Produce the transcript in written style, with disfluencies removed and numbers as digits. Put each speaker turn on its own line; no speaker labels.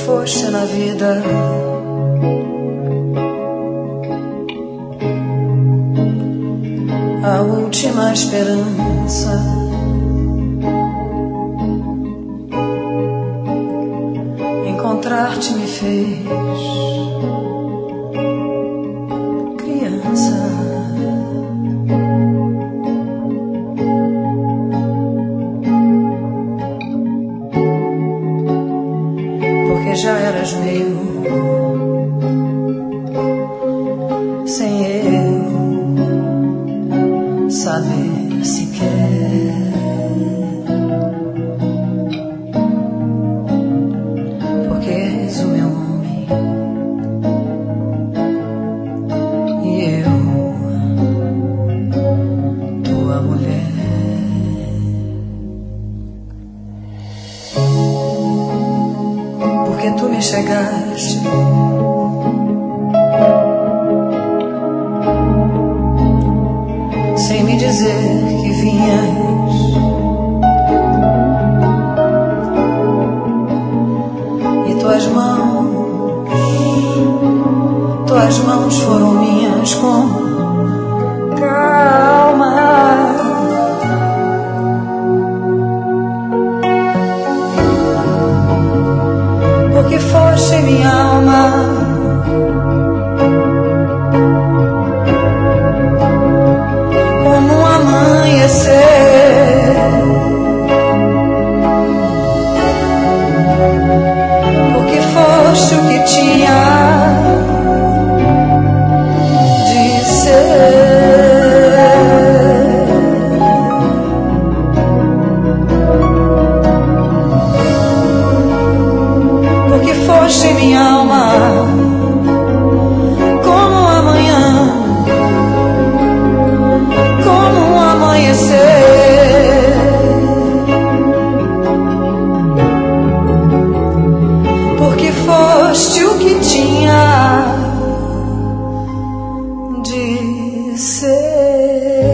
foste na vida a última esperança. Encontrar-te me fez criança. Porque já eras meu, sem eu saber sequer. Porque és o meu homem e eu tua mulher. Porque tu me chegaste sem me dizer que vinhas, e tuas mãos foram minhas com calma. Porque foste em minha alma, como um amanhecer. Porque foste o que tinha de ser. Porque foste em minha alma, como um amanhã, como um amanhecer. Porque foste o que tinha de ser.